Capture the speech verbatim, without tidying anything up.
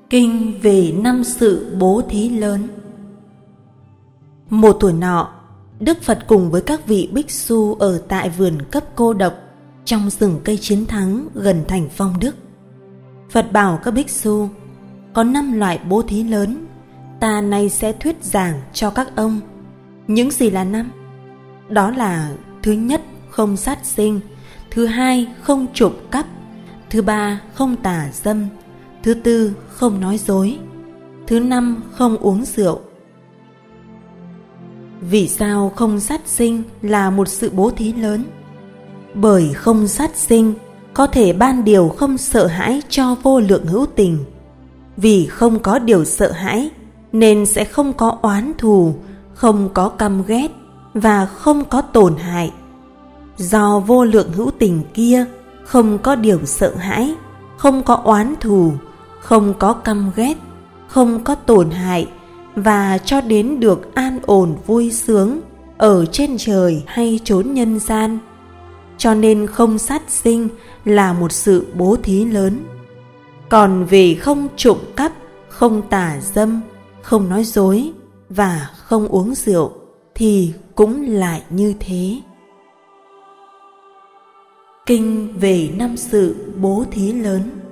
Kinh về năm sự bố thí lớn. Một tuổi nọ, Đức Phật cùng với các vị bích su ở tại vườn cấp cô độc trong rừng cây Chiến Thắng gần thành Phong Đức. Phật bảo các bích su: có năm loại bố thí lớn, ta nay sẽ thuyết giảng cho các ông. Những gì là năm? Đó là: thứ nhất, không sát sinh; thứ hai, không trộm cắp; thứ ba, không tà dâm; thứ tư, không nói dối; thứ năm, không uống rượu. Vì sao không sát sinh là một sự bố thí lớn? Bởi không sát sinh có thể ban điều không sợ hãi cho vô lượng hữu tình. Vì không có điều sợ hãi nên sẽ không có oán thù, không có căm ghét và không có tổn hại. Do vô lượng hữu tình kia không có điều sợ hãi, không có oán thù, không có căm ghét, không có tổn hại, và cho đến được an ổn vui sướng ở trên trời hay chốn nhân gian, cho nên không sát sinh là một sự bố thí lớn. Còn về không trộm cắp, không tà dâm, không nói dối và không uống rượu thì cũng lại như thế. Kinh về năm sự bố thí lớn.